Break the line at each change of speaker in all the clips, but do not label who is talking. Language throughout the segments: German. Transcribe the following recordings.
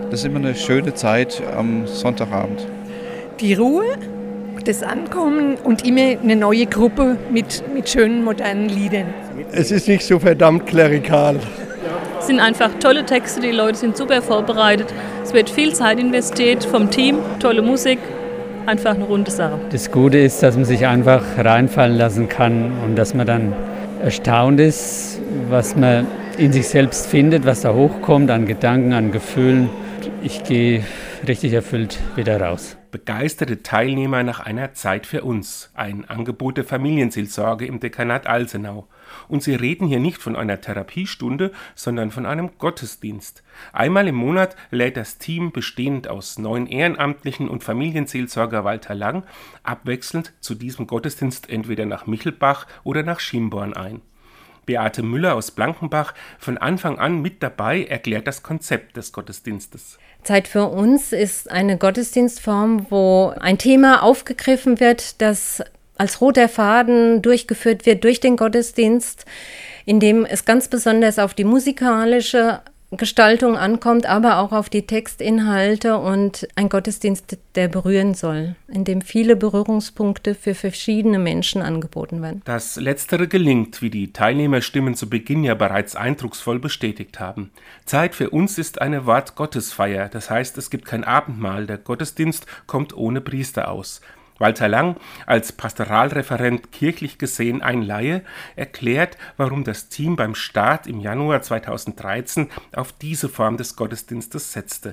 Das ist immer eine schöne Zeit am Sonntagabend.
Die Ruhe, das Ankommen und immer eine neue Gruppe mit schönen modernen Liedern.
Es ist nicht so verdammt klerikal.
Es sind einfach tolle Texte, die Leute sind super vorbereitet. Es wird viel Zeit investiert vom Team, tolle Musik, einfach eine runde Sache.
Das Gute ist, dass man sich einfach reinfallen lassen kann und dass man dann erstaunt ist, was man in sich selbst findet, was da hochkommt an Gedanken, an Gefühlen. Ich gehe richtig erfüllt wieder raus.
Begeisterte Teilnehmer nach einer Zeit für uns, ein Angebot der Familienseelsorge im Dekanat Alsenau. Und sie reden hier nicht von einer Therapiestunde, sondern von einem Gottesdienst. Einmal im Monat lädt das Team, bestehend aus 9 Ehrenamtlichen und Familienseelsorger Walter Lang, abwechselnd zu diesem Gottesdienst entweder nach Michelbach oder nach Schimborn ein. Beate Müller aus Blankenbach, von Anfang an mit dabei, erklärt das Konzept des Gottesdienstes.
Zeit für uns ist eine Gottesdienstform, wo ein Thema aufgegriffen wird, das als roter Faden durchgeführt wird durch den Gottesdienst, in dem es ganz besonders auf die musikalische Gestaltung ankommt, aber auch auf die Textinhalte und ein Gottesdienst, der berühren soll, in dem viele Berührungspunkte für verschiedene Menschen angeboten werden.
Das Letztere gelingt, wie die Teilnehmerstimmen zu Beginn ja bereits eindrucksvoll bestätigt haben. Zeit für uns ist eine Wort-Gottes-Feier, das heißt, es gibt kein Abendmahl, der Gottesdienst kommt ohne Priester aus. Walter Lang, als Pastoralreferent kirchlich gesehen ein Laie, erklärt, warum das Team beim Start im Januar 2013 auf diese Form des Gottesdienstes setzte.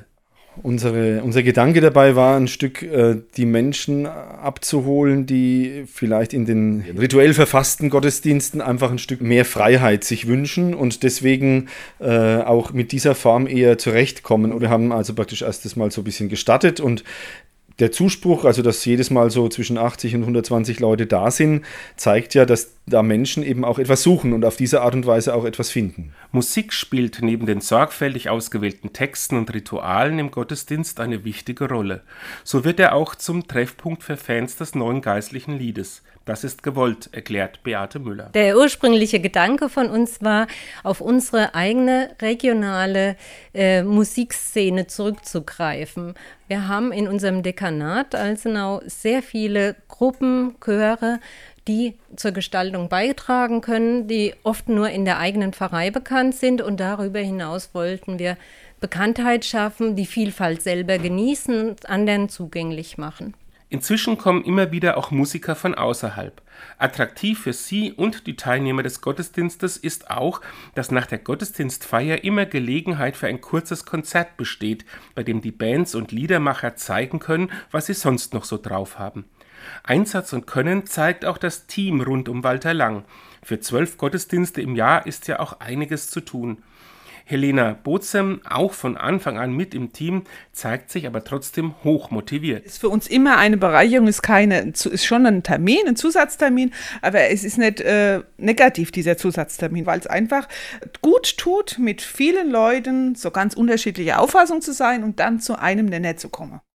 Unser Gedanke dabei war ein Stück, die Menschen abzuholen, die vielleicht in den rituell verfassten Gottesdiensten einfach ein Stück mehr Freiheit sich wünschen und deswegen auch mit dieser Form eher zurechtkommen. Und wir haben also praktisch erstes Mal so ein bisschen gestartet und der Zuspruch, also dass jedes Mal so zwischen 80 und 120 Leute da sind, zeigt ja, dass da Menschen eben auch etwas suchen und auf diese Art und Weise auch etwas finden.
Musik spielt neben den sorgfältig ausgewählten Texten und Ritualen im Gottesdienst eine wichtige Rolle. So wird er auch zum Treffpunkt für Fans des neuen geistlichen Liedes. Das ist gewollt, erklärt Beate Müller.
Der ursprüngliche Gedanke von uns war, auf unsere eigene regionale Musikszene zurückzugreifen. Wir haben in unserem Dekanat Alsenau sehr viele Gruppen, Chöre, die zur Gestaltung beitragen können, die oft nur in der eigenen Pfarrei bekannt sind. Und darüber hinaus wollten wir Bekanntheit schaffen, die Vielfalt selber genießen und anderen zugänglich machen.
Inzwischen kommen immer wieder auch Musiker von außerhalb. Attraktiv für sie und die Teilnehmer des Gottesdienstes ist auch, dass nach der Gottesdienstfeier immer Gelegenheit für ein kurzes Konzert besteht, bei dem die Bands und Liedermacher zeigen können, was sie sonst noch so drauf haben. Einsatz und Können zeigt auch das Team rund um Walter Lang. Für 12 Gottesdienste im Jahr ist ja auch einiges zu tun. Helena Bozem, auch von Anfang an mit im Team, zeigt sich aber trotzdem hoch motiviert.
Ist für uns immer eine Bereicherung, ist schon ein Termin, ein Zusatztermin, aber es ist nicht negativ, dieser Zusatztermin, weil es einfach gut tut, mit vielen Leuten so ganz unterschiedlicher Auffassung zu sein und dann zu einem Nenner zu kommen.